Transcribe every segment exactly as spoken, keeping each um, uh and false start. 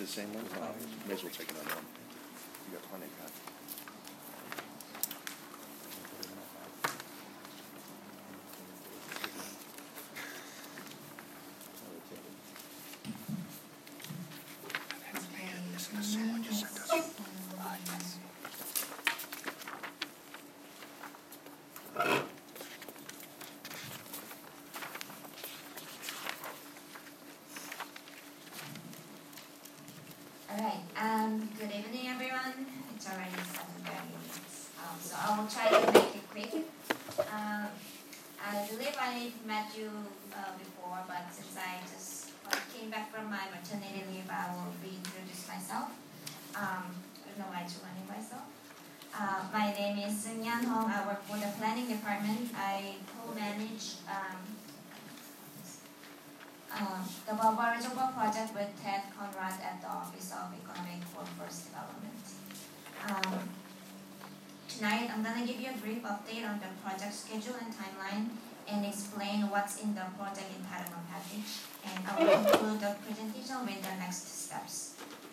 the same one? No, may as well take another one. You got plenty, Pat. This is the same one you sent us. Ah, yes. Alright, um, good evening everyone. It's already seven thirty. Um, so I will try to make it quick. Um, I believe I met you uh, before, but since I just uh, came back from my maternity leave, I will reintroduce myself. Um, I don't know why I'm running myself. Uh, my name is Seung Yan Hong. I work for the planning department. I co-manage um, Um, the Balboa Reservoir project with Ted Conrad at the Office of Economic Workforce Development. Um, tonight, I'm going to give you a brief update on the project schedule and timeline and explain what's in the project entitlement package. And I will conclude the presentation with the next steps.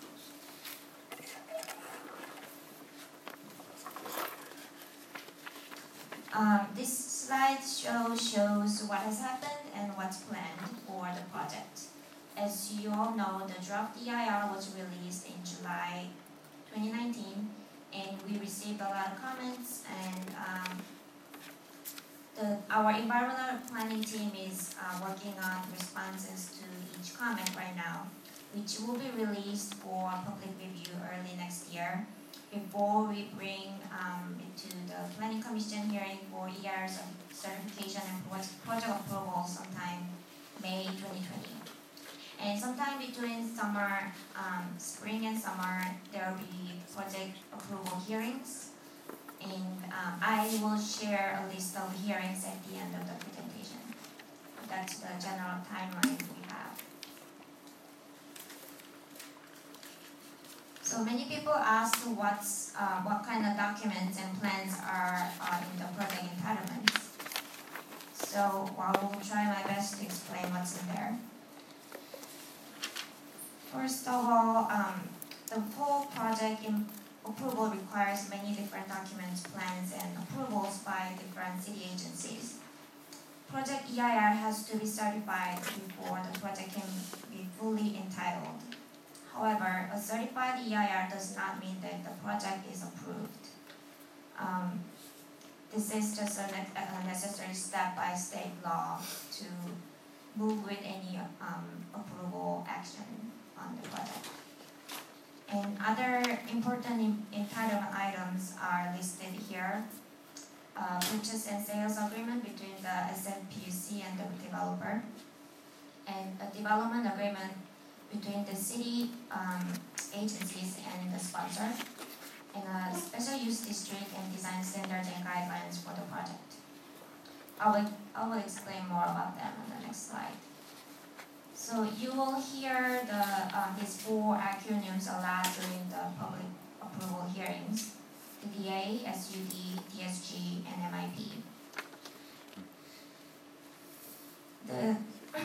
Um, this slide show shows what has happened and what's planned for the project. As you all know, the draft D I R was released in July twenty nineteen, and we received a lot of comments. And um, the, our environmental planning team is uh, working on responses to each comment right now, which will be released for public review early next year, before we bring um, into the Planning Commission hearing for E I R certification and project approval sometime May twenty twenty. And sometime between summer, um, spring and summer, there will be project approval hearings. And um, I will share a list of hearings at the end of the presentation. That's the general timeline we have. So many people ask what's, uh, what kind of documents and plans are uh, in the project entitlements. So I will try my best to explain what's in there. First of all, um, the full project in approval requires many different documents, plans, and approvals by different city agencies. Project E I R has to be certified before the project can be fully entitled. However, a certified E I R does not mean that the project is approved. Um, this is just a, ne a necessary step by state law to move with any um, approval action on the project. And other important entitlement items are listed here. Uh, purchase and sales agreement between the S M P U C and the developer, and a development agreement between the city um, agencies and the sponsor, and a special use district and design standards and guidelines for the project. I will, I will explain more about them on the next slide. So you will hear the, um, these four acronyms a lot during the public approval hearings: the D A, S U D, D S G, and M I P. The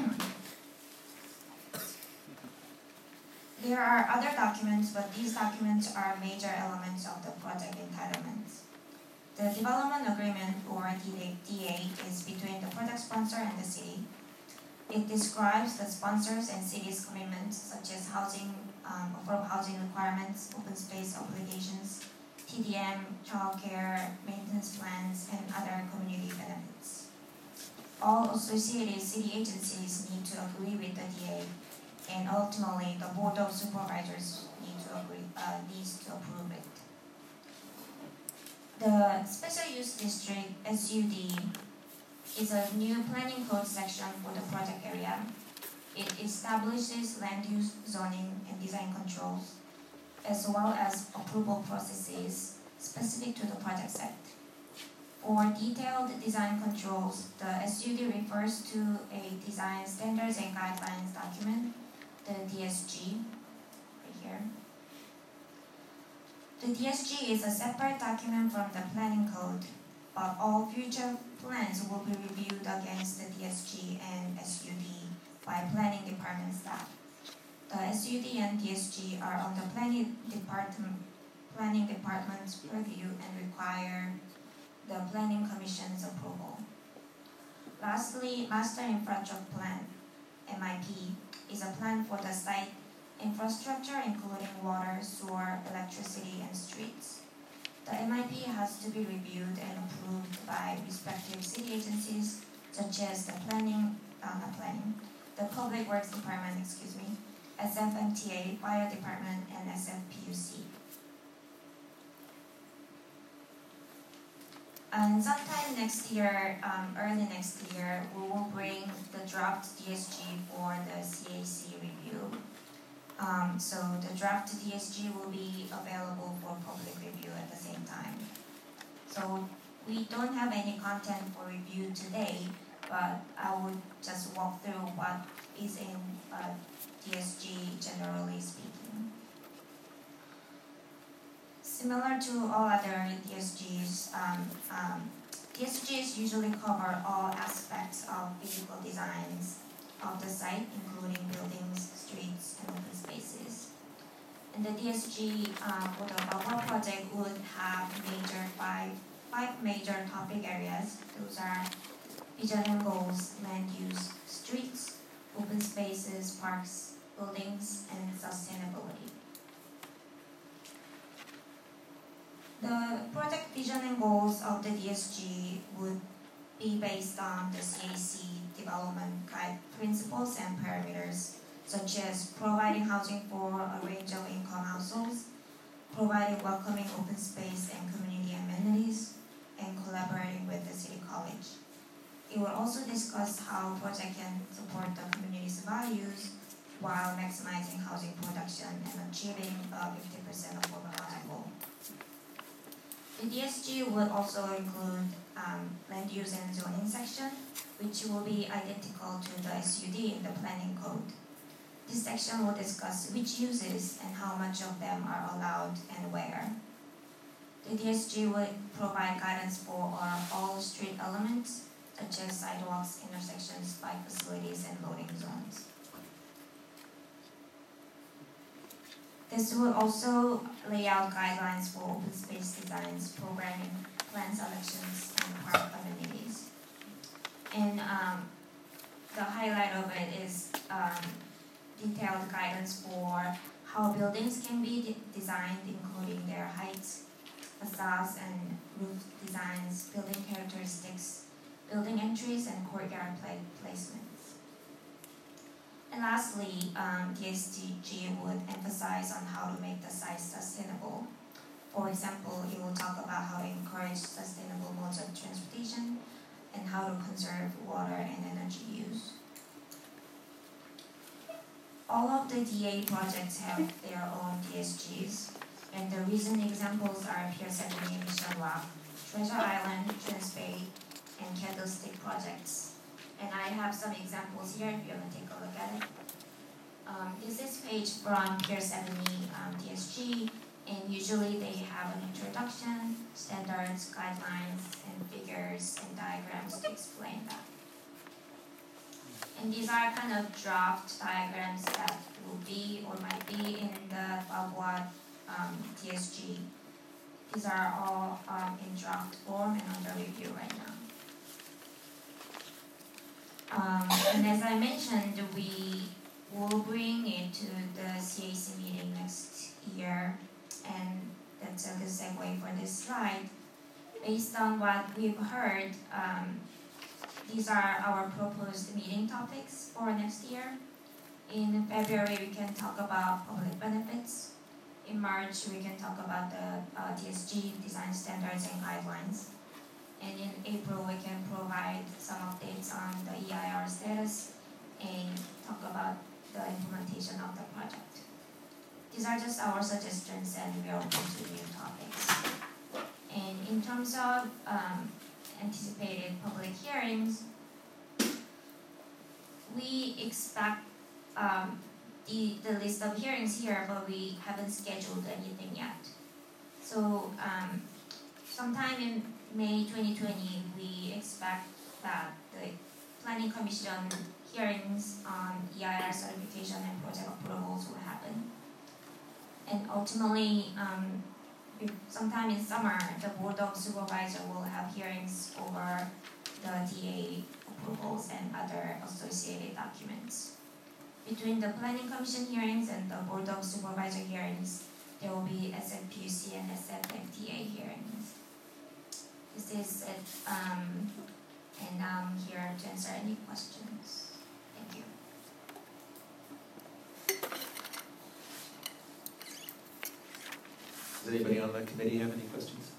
There are other documents, but these documents are major elements of the project entitlements. The development agreement, or D A, is between the project sponsor and the city. It describes the sponsors and city's commitments, such as housing, um, affordable housing requirements, open space obligations, T D M, childcare, maintenance plans, and other community benefits. All associated city agencies need to agree with the D A, and ultimately the Board of Supervisors need to agree, uh, needs to approve it. The Special Use District, S U D, is a new planning code section for the project area. It establishes land use, zoning, and design controls, as well as approval processes specific to the project site. For detailed design controls, the S U D refers to a design standards and guidelines document, the D S G, right here. The D S G is a separate document from the planning code, but all future plans will be reviewed against the D S G and S U D by planning department staff. The S U D and D S G are on the planning department, planning department's purview and require the Planning Commission's approval. Lastly, Master Infrastructure Plan, M I P, is a plan for the site infrastructure including water, sewer, electricity, and streets. The M I P has to be reviewed and approved by respective city agencies such as the planning, uh, not planning, the Public Works Department, excuse me, S F M T A, Fire Department, and S F P U C. And sometime next year, um, early next year, we will bring the draft D S G for the C A C review. Um, so the draft D S G will be available for public review at the same time. So we don't have any content for review today, but I would just walk through what is in uh, D S G generally speaking. Similar to all other D S Gs, um, um, D S Gs usually cover all aspects of physical designs of the site, including buildings, streets, and open spaces. And the D S G uh, for the Balboa project would have major five, five major topic areas. Those are vision and goals, land use, streets, open spaces, parks, buildings, and sustainability. The project vision and goals of the D S G would be based on the C A C development guide principles and parameters, such as providing housing for a range of income households, providing welcoming open space and community amenities, and collaborating with the City College. It will also discuss how project can support the community's values while maximizing housing production and achieving a fifty percent affordable housing goal. The D S G would also include um, land use and zoning section, which will be identical to the S U D in the planning code. This section will discuss which uses and how much of them are allowed and where. The D S G would provide guidance for uh, all street elements, such as sidewalks, intersections, bike facilities, and loading zones. This will also lay out guidelines for open space designs, programming, plan selections, and park amenities. And um, the highlight of it is um, detailed guidance for how buildings can be de designed, including their heights, facades, and roof designs, building characteristics, building entries, and courtyard pla placements. And lastly, um, D S G would emphasize on how to make the site sustainable. For example, it will talk about how to encourage sustainable modes of transportation and how to conserve water and energy use. All of the D A projects have their own D S Gs, and the recent examples are Pier seventy, Mission Rock, Treasure Island, Transbay, and Candlestick projects. And I have some examples here if you want to take a look at it. Um, this is page from Pier seventy um, D S G, and usually they have an introduction, standards, guidelines, and figures and diagrams to explain that. And these are kind of draft diagrams that will be or might be in the Balboa um, D S G. These are all um, in draft form and under review right now. Um, and as I mentioned, we will bring it to the C A C meeting next year, and that's a good segue for this slide. Based on what we've heard, um, these are our proposed meeting topics for next year. In February, we can talk about public benefits. In March, we can talk about the uh, D S G design standards and guidelines. And in April, we can provide some updates on the E I R status and talk about the implementation of the project. These are just our suggestions, and we are open to new topics. And in terms of um, anticipated public hearings, we expect um, the, the list of hearings here, but we haven't scheduled anything yet. So um, sometime in May twenty twenty, we expect that the Planning Commission hearings on E I R certification and project approvals will happen. And ultimately, um, sometime in summer, the Board of Supervisors will have hearings over the D A approvals and other associated documents. Between the Planning Commission hearings and the Board of Supervisor hearings, there will be S F P U C and S F F D A hearings. This is it, um, and I'm here to answer any questions. Thank you. Does anybody on the committee have any questions?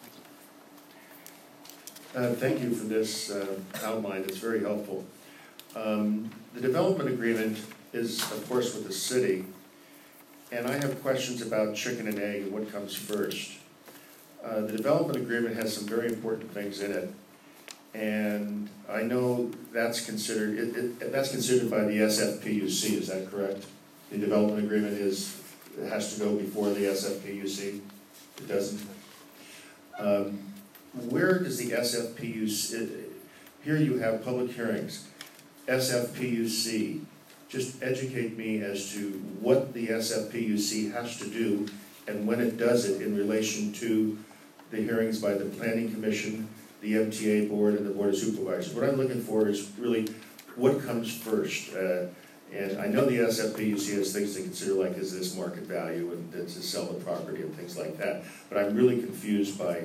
Uh, thank you for this uh, outline. It's very helpful. Um, the development agreement is, of course, with the city, and I have questions about chicken and egg and what comes first. Uh, the development agreement has some very important things in it, and I know that's considered it, it, that's considered by the S F P U C. Is that correct? The development agreement is it has to go before the S F P U C. It doesn't. Um, where does the S F P U C? Here you have public hearings. S F P U C. Just educate me as to what the S F P U C has to do and when it does it in relation to the hearings by the Planning Commission, the M T A Board, and the Board of Supervisors. What I'm looking for is really what comes first. Uh, and I know the S F P U C has things to consider, like is this market value and to sell the property and things like that. But I'm really confused by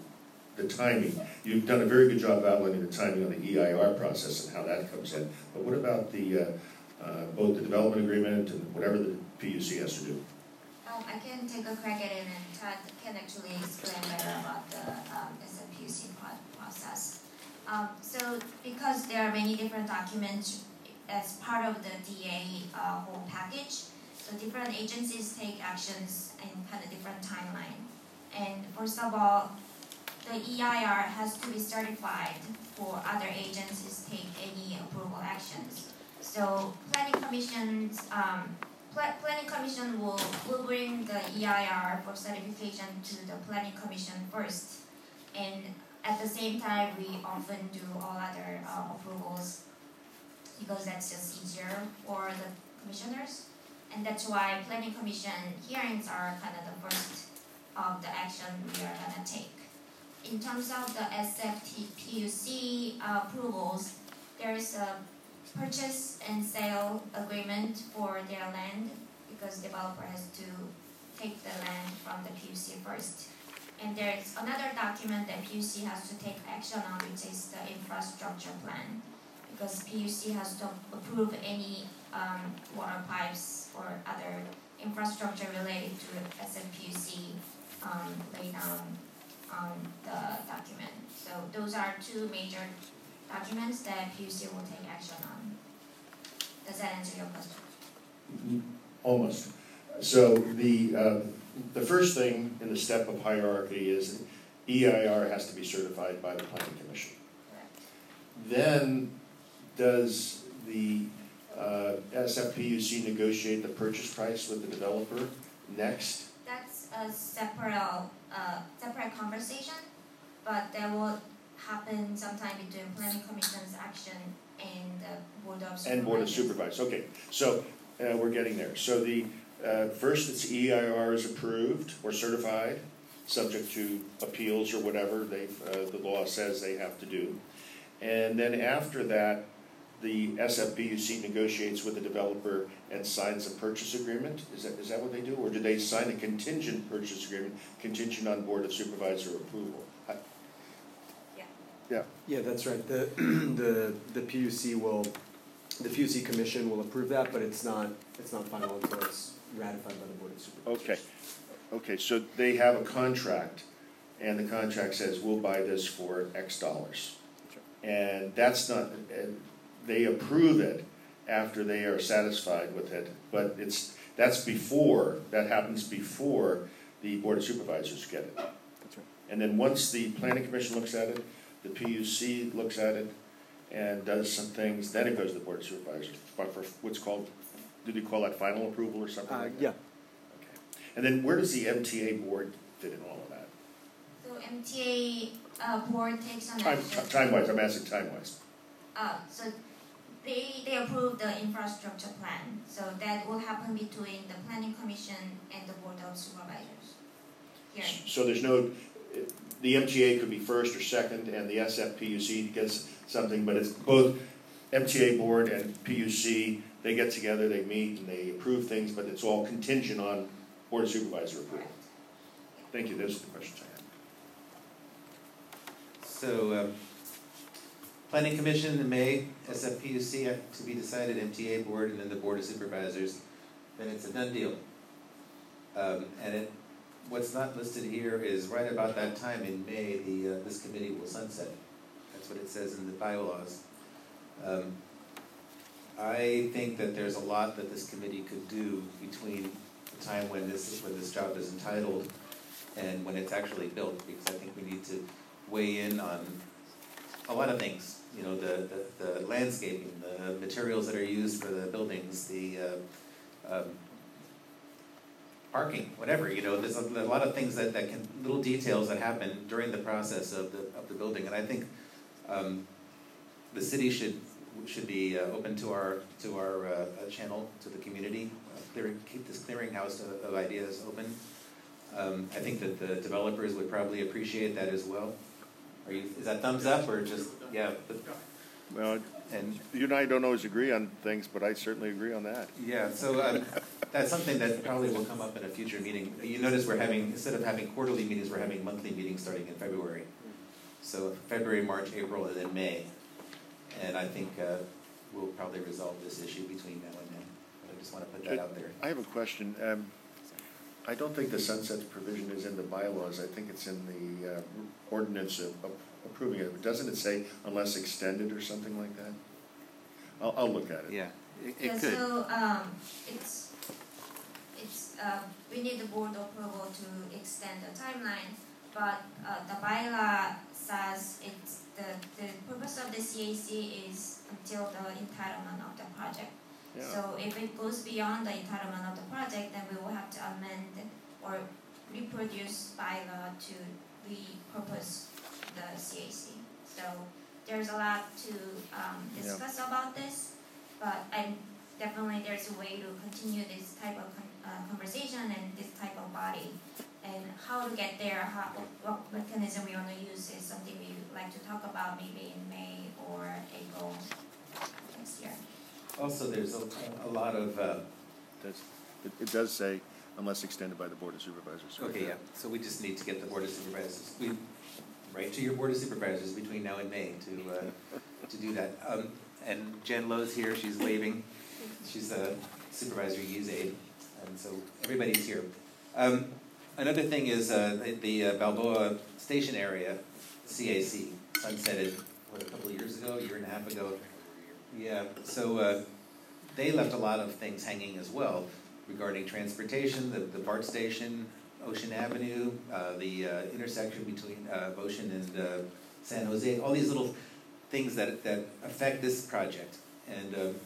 the timing. You've done a very good job outlining the timing on the E I R process and how that comes in. But what about the uh, uh, both the development agreement and whatever the P U C has to do? Um, I can take a crack at it, and Todd can actually explain better about the um, S F P U C process. Um, so, because there are many different documents as part of the D A uh, whole package, so different agencies take actions in kind of different timeline. And first of all, the E I R has to be certified for other agencies to take any approval actions. So Planning Commission's um, Pl Planning Commission will, will bring the E I R for certification to the Planning Commission first, and at the same time we often do all other uh, approvals because that's just easier for the commissioners, and that's why Planning Commission hearings are kind of the first of the action we are gonna take. In terms of the S F P U C uh, approvals, there is a purchase and sale agreement for their land because developer has to take the land from the P U C first. And there is another document that P U C has to take action on, which is the infrastructure plan, because P U C has to approve any um, water pipes or other infrastructure related to S F P U C um, laid down on the document. So those are two major documents that P U C will take action on. Does that answer your question? Almost. So the uh, the first thing in the step of hierarchy is E I R has to be certified by the Planning Commission. Correct. Then does the uh, S F P U C negotiate the purchase price with the developer next? That's a separate uh, separate conversation, but that will happen sometime between Planning Commission's action and the Board of Supervisors. And Board of Supervisors. Okay, so uh, we're getting there. So the uh, first, it's E I R is approved or certified, subject to appeals or whatever they uh, the law says they have to do, and then after that, the S F P U C negotiates with the developer and signs a purchase agreement. Is that is that what they do, or do they sign a contingent purchase agreement contingent on Board of Supervisor approval? I, yeah. Yeah. Yeah, that's right. The the the P U C will, the P U C Commission will approve that, but it's not it's not final until it's ratified by the Board of Supervisors. Okay. Okay. So they have a contract, and the contract says we'll buy this for X dollars, That's right. and that's not. And they approve it after they are satisfied with it, but it's that's before that happens before the Board of Supervisors get it. That's right. And then once the Planning Commission looks at it, the P U C looks at it and does some things, then it goes to the Board of Supervisors for, for what's called, did you call that final approval or something Uh, like that? yeah. Okay. And then where does the M T A Board fit in all of that? So M T A uh, Board takes on Time, action. time-wise, I'm asking time-wise. uh, so they, they approved the infrastructure plan. So that will happen between the planning commission and the board of supervisors. Here. So there's no, the M T A could be first or second, and the S F P U C gets something, but it's both M T A board and P U C, they get together, they meet, and they approve things, but it's all contingent on board of supervisor approval. Thank you, those are the questions I have. So, uh, Planning Commission in May, S F P U C to be decided, M T A board, and then the board of supervisors. Then it's a done deal. Um, and it, what's not listed here is right about that time in May, the uh, this committee will sunset. That's what it says in the bylaws. Um, I think that there's a lot that this committee could do between the time when this when this job is entitled and when it's actually built, because I think we need to weigh in on a lot of things. You know, the, the, the landscaping, the materials that are used for the buildings, the uh, um, parking, whatever. You know, there's a, a lot of things that, that can, little details that happen during the process of the of the building, and I think um, the city should should be uh, open to our to our uh, channel to the community, uh, clearing, keep this clearinghouse of, of ideas open. Um, I think that the developers would probably appreciate that as well. Are you? Is that thumbs up or just yeah? But, Well, and you and I don't always agree on things, but I certainly agree on that. yeah, so um, that's something that probably will come up in a future meeting. You notice we're having, instead of having quarterly meetings, we're having monthly meetings starting in February. So February, March, April, and then May. And I think uh, we'll probably resolve this issue between now and then. But I just want to put that out there. I have a question. Um, I don't think the sunset provision is in the bylaws. I think it's in the uh, ordinance of, of approving it. Doesn't it say unless extended or something like that? I'll, I'll look at it. Yeah, it, it Yeah, could. so um, it's it's uh, we need the board approval to extend the timeline, but uh, the bylaw says it's the the purpose of the C A C is until the entitlement of the project. Yeah. So if it goes beyond the entitlement of the project, then we will have to amend or reproduce bylaw to repurpose the C A C. So there's a lot to um, discuss yeah. about this, but and definitely there's a way to continue this type of con uh, conversation and this type of body, and how to get there, how, what mechanism we want to use is something we would like to talk about maybe in May or April next year. Also, there's a, a lot of... Uh, That's, it, it does say unless extended by the Board of Supervisors. Okay, yeah. So we just need to get the Board of Supervisors. We write to your Board of Supervisors between now and May to uh, to do that. Um, and Jen Lowe's here. She's waving. She's a Supervisor Yi's aide. And so everybody's here. Um, another thing is uh, the, the uh, Balboa Station area, C A C, sunsetted, what, a couple of years ago, a year and a half ago. Yeah, so uh, they left a lot of things hanging as well regarding transportation, the, the BART station, Ocean Avenue, uh, the uh, intersection between uh, Ocean and uh, San Jose, all these little things that, that affect this project. And uh,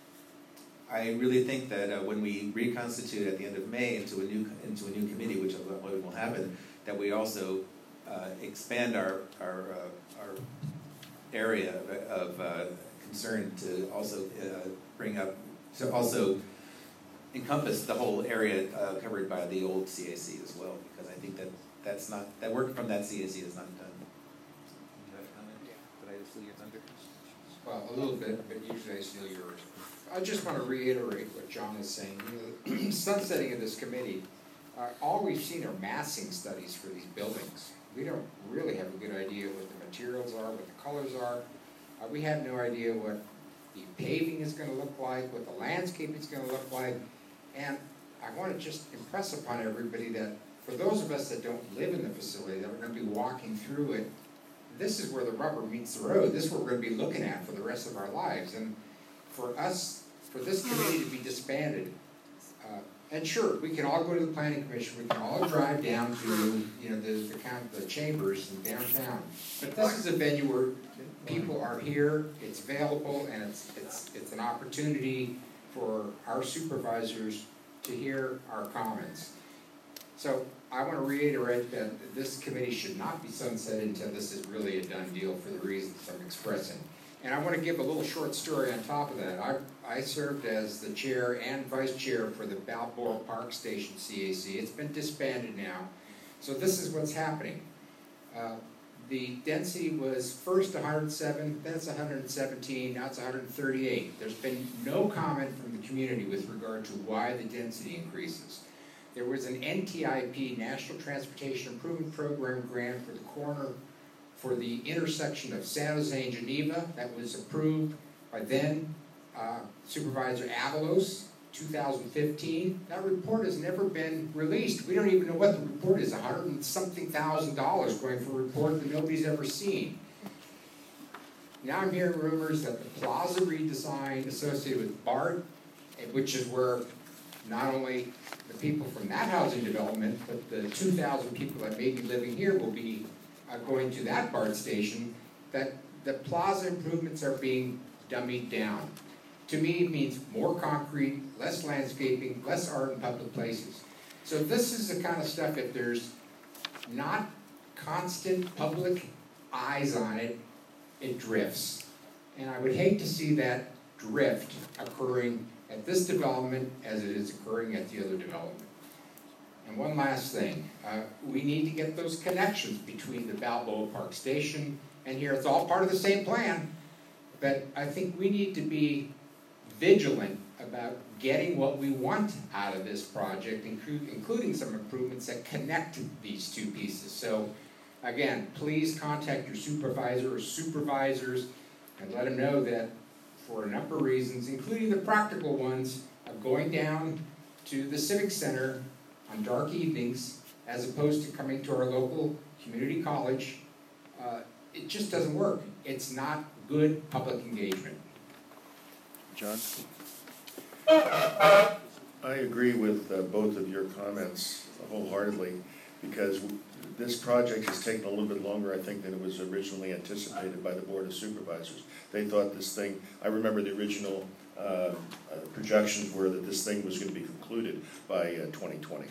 I really think that uh, when we reconstitute at the end of May into a new into a new committee, which will happen, that we also uh, expand our our uh, our area of, of uh, concern to also uh, bring up, to also encompass the whole area uh, covered by the old C A C as well, because I think that that's not, that work from that C A C is not done. Do you have a comment? Yeah. Did I steal your thunder? Well, a little bit, but usually I steal yours. I just want to reiterate what John is saying. You know, sunsetting of this committee, uh, all we've seen are massing studies for these buildings. We don't really have a good idea what the materials are, what the colors are. Uh, we have no idea what the paving is going to look like, what the landscape is going to look like. And I want to just impress upon everybody that for those of us that don't live in the facility, that are going to be walking through it, this is where the rubber meets the road. This is what we're going to be looking at for the rest of our lives. And for us, for this committee to be disbanded, uh, and sure, we can all go to the planning commission, we can all drive down to, you know, the, the, the chambers in downtown. But this is a venue where people are here, it's available, and it's, it's, it's an opportunity for our supervisors to hear our comments. So I want to reiterate that this committee should not be sunsetted until this is really a done deal for the reasons I'm expressing. And I want to give a little short story on top of that. I, I served as the chair and vice chair for the Balboa Park Station C A C. It's been disbanded now. So this is what's happening. Uh, the density was first one hundred seven, then it's one hundred seventeen, now it's one hundred thirty-eight. There's been no comment from the community with regard to why the density increases. There was an N T I P, National Transportation Improvement Program grant for the corner for the intersection of San Jose and Geneva that was approved by then uh, Supervisor Avalos, two thousand fifteen. That report has never been released. We don't even know what the report is, a hundred and something thousand dollars going for a report that nobody's ever seen. Now I'm hearing rumors that the plaza redesign associated with BART, which is where not only the people from that housing development, but the two thousand people that may be living here will be uh, going to that BART station, that the plaza improvements are being dummied down. To me, it means more concrete, less landscaping, less art in public places. So this is the kind of stuff, if there's not constant public eyes on it, it drifts. And I would hate to see that drift occurring at this development as it is occurring at the other development. And one last thing, uh, we need to get those connections between the Balboa Park Station and here. It's all part of the same plan, but I think we need to be vigilant about getting what we want out of this project, inclu including some improvements that connect these two pieces. So again, please contact your supervisor or supervisors and let them know that for a number of reasons, including the practical ones of going down to the Civic Center on dark evenings as opposed to coming to our local community college, uh, it just doesn't work. It's not good public engagement. John? I agree with uh, both of your comments wholeheartedly, because this project has taken a little bit longer, I think, than it was originally anticipated by the Board of Supervisors. They thought this thing, I remember the original uh, uh, projections were that this thing was going to be concluded by uh, twenty twenty.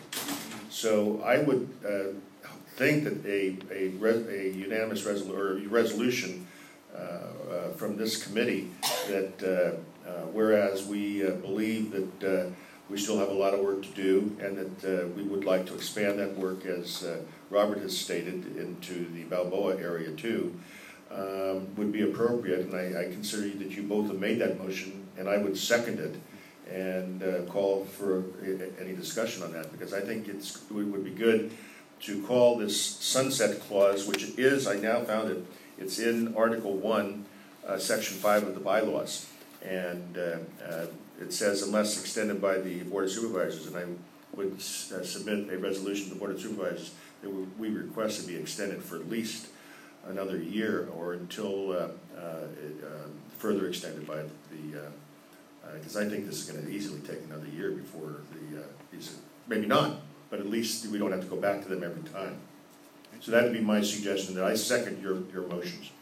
So I would uh, think that a, a, res a unanimous resolu or resolution uh, uh, from this committee that uh, Uh, whereas we uh, believe that uh, we still have a lot of work to do, and that uh, we would like to expand that work, as uh, Robert has stated, into the Balboa area too, um, would be appropriate. And I, I consider that you both have made that motion, and I would second it and uh, call for any discussion on that, because I think it's, it would be good to call this sunset clause, which is, I now found it, it's in Article one, uh, Section five of the bylaws. And uh, uh, it says, unless extended by the Board of Supervisors, and I would uh, submit a resolution to the Board of Supervisors that we request to be extended for at least another year, or until uh, uh, it, uh, further extended by the, because uh, uh, I think this is going to easily take another year before the, uh, these, maybe not, but at least we don't have to go back to them every time. So that would be my suggestion, that I second your, your motions.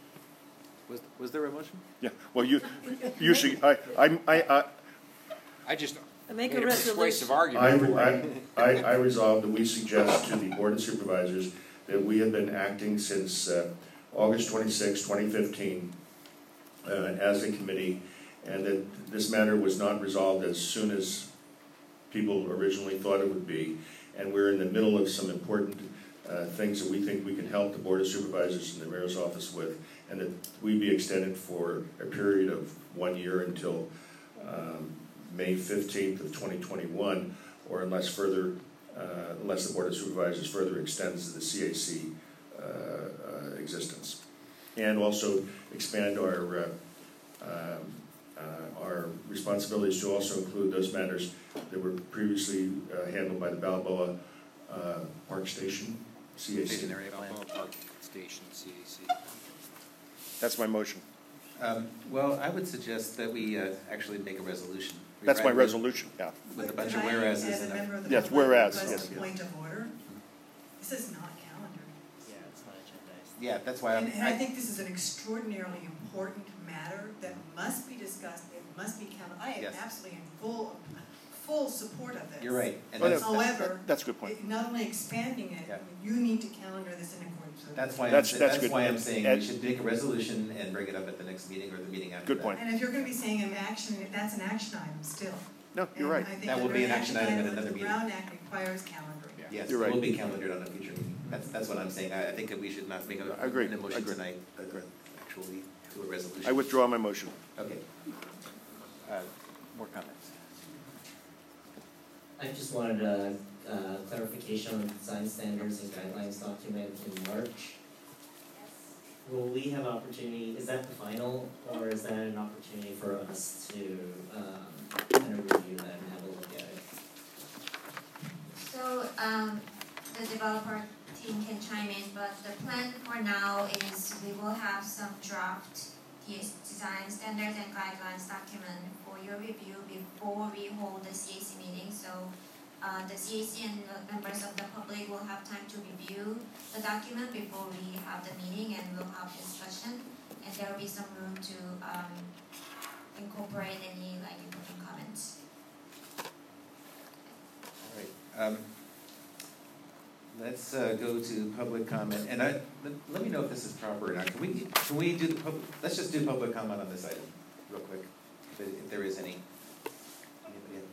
Was, was there a motion? Yeah, well, you, you should, I, I, I, I I just Make made a a persuasive argument I, for it. I, I, I resolve that we suggest to the Board of Supervisors that we have been acting since uh, August twenty-sixth, twenty fifteen, uh, as a committee, and that this matter was not resolved as soon as people originally thought it would be, and we're in the middle of some important uh, things that we think we can help the Board of Supervisors and the Mayor's office with, and that we be extended for a period of one year until um, May fifteenth of twenty twenty-one, or unless further, uh, unless the Board of Supervisors further extends the C A C uh, uh, existence, and also expand our uh, um, uh, our responsibilities to also include those matters that were previously uh, handled by the Balboa uh, Park Station C A C. Station area plan. Balboa Park Station C A C. that's my motion. Um, well, I would suggest that we uh, actually make a resolution. We That's my write with- resolution, yeah. With a But bunch of could I, whereases as a in it. member of the Yes, public, whereas, request yes, a yes. point of order? This is not calendar. Yeah, it's not agendized. Yeah, that's why I'm, And, and I I, think this is an extraordinarily important matter that must be discussed, it must be counted. I am Yes. absolutely in full, full support of this. You're right, and Oh, no, that's, that- However, That's a good point. it- not only expanding it, Yeah. you need to calendar this in accordance with. that's why I'm, That's- sa- that's that's good. why I'm saying we Ed- should make a resolution and bring it up at the next meeting or the meeting after that. Good point. And if you're gonna be saying an action, that's an action item still. No, you're And right. I think That will under be an action item at under another the meeting. Brown Act requires calendaring. Yes, You're it will right. be calendared on a future meeting. That's, that's what I'm saying. I, I think that we should not make a, I agree. an I emotion agree. tonight, but actually do a resolution. I withdraw my motion. Okay. Uh, more comments? I just wanted a, uh, clarification on the design standards and guidelines document in March. Will we have opportunity, is that the final, or is that an opportunity for us to, um, kind of review that and have a look at it? So, um, the developer team can chime in, but the plan for now is we will have some draft D S design standards and guidelines document for your review before we hold the C A C meeting. So, uh, the C A C and the members of the public will have time to review the document before we have the meeting, and we'll have discussion. And there will be some room to um, incorporate any like important comments. All right. Um, let's uh, go to public comment, and I, let, let me know if this is proper or not. Can we can we do the pub, let's just do public comment on this item real quick, if, it, if there is any. Anybody have?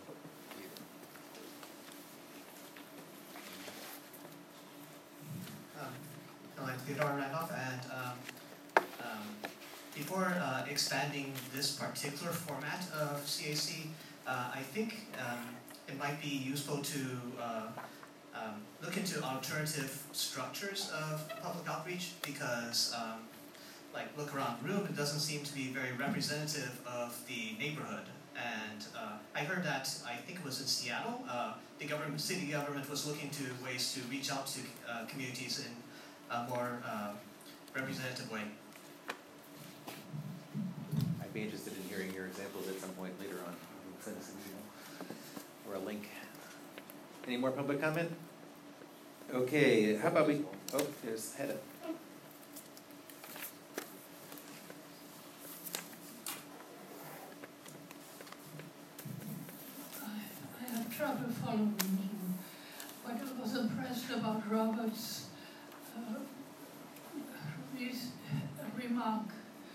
Um, I'm Theodore Randolph, and um, um, before uh, expanding this particular format of C A C, uh, I think um, it might be useful to uh, um, look into alternative structures of public outreach, because um, like look around the room, it doesn't seem to be very representative of the neighborhood. And uh, I heard that, I think it was in Seattle, uh, the government, city government was looking to ways to reach out to uh, communities in a more uh, representative way. I'd be interested in hearing your examples at some point later on. Send us an email or a link. Any more public comment? Okay, how about we, oh, there's Hedda. I have trouble following you. What I was impressed about Robert's uh, his remark,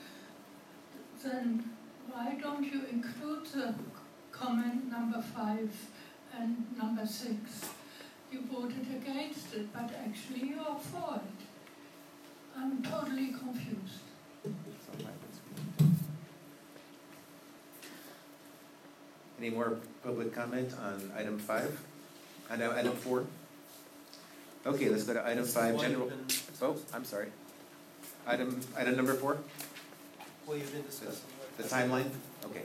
then why don't you include the comment number five and number six? You voted against it, but actually you are for it. I'm totally confused. Any more public comment on item five? I know, item four? Okay, let's go to item five, general, oh, I'm sorry. Item, item number four, Well, you've been discussing. the timeline, okay.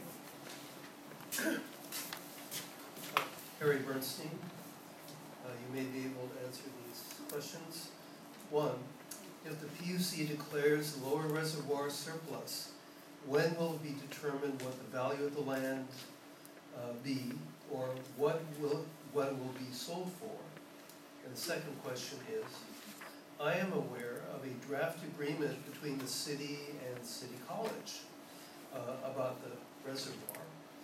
Harry Bernstein, uh, you may be able to answer these questions. One, if the P U C declares lower reservoir surplus, when will it be determined what the value of the land uh, be, or what will what it will be sold for? And the second question is, I am aware of a draft agreement between the city and City College uh, about the reservoir.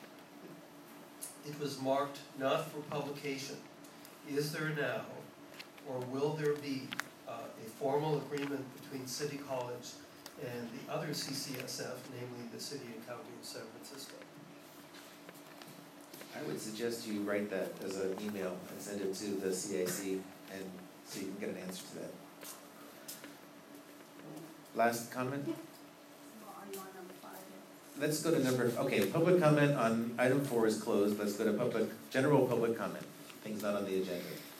It was marked not for publication. Is there now, or will there be, uh, a formal agreement between City College and the other C C S F, namely the City and County of San Francisco? I would suggest you write that as an email and send it to the C A C, and so you can get an answer to that. Last comment? Let's go to number, okay, public comment on item four is closed. Let's go to public, general public comment, things not on the agenda.